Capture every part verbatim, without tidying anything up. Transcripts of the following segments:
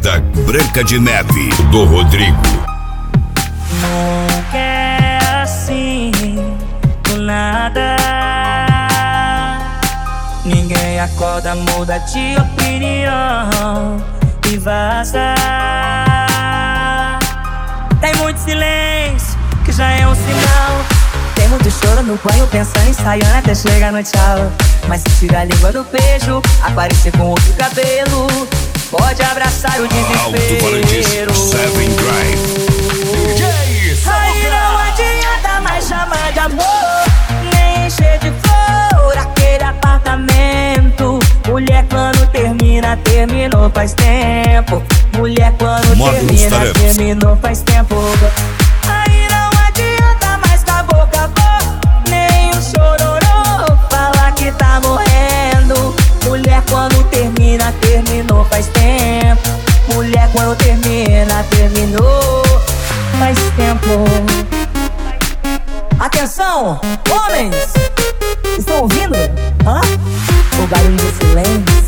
Garreta Branca de Neve, do Rodrigo. Nunca é assim, do nada. Ninguém acorda, muda de opinião e vaza. Tem muito silêncio, que já é um sinal. Tem muito choro no banho, pensando, ensaiando até chegar no tchau. Mas se tira a língua do beijo, aparecer com outro cabelo, pode abraçar o desespero. Seven Drive. Aí não adianta mais chamar de amor, nem encher de flor aquele apartamento. Mulher quando termina, terminou faz tempo. Mulher quando Módulos termina, tarefas. terminou faz tempo. Aí não adianta mais acabou, acabou, nem um chororô falar que tá morrendo. Mulher quando termina, terminou faz tempo. Mulher quando termina, terminou faz tempo. Atenção, homens! Estão ouvindo? Hã? O barulho do silêncio.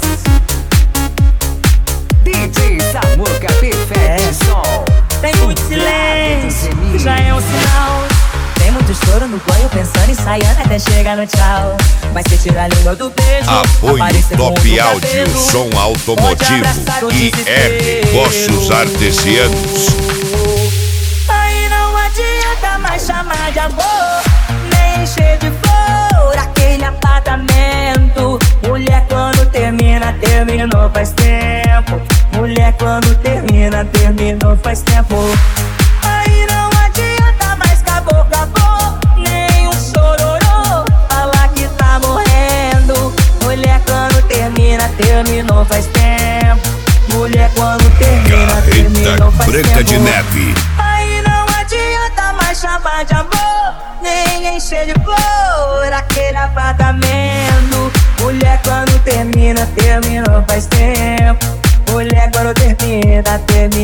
D J Samuca Perfect Som. Tem muito silêncio, que já é um sinal. Tem muito choro no banho, pensando, ensaiando até chegar no tchau. Mas se tirar a língua do beijo, Apoio aparecer com Top outro Áudio, cabelo, som pode automotivo abraçar o e R desespero. Negócios Artesianos. Aí não adianta mais chamar de amor, nem encher de flor aquele apartamento. Mulher quando termina, terminou faz tempo. Mulher quando termina, terminou faz tempo. Aí não adianta mais acabou, acabou, nem um chororô falar que tá morrendo. Mulher quando termina, terminou faz tempo. Mulher quando termina, terminou Garreta faz tempo. Branca de Neve. Aí não adianta mais chamar de amor, nem encher de flor aquele apartamento. Mulher quando termina, terminou faz tempo. Mulher quando termina, terminou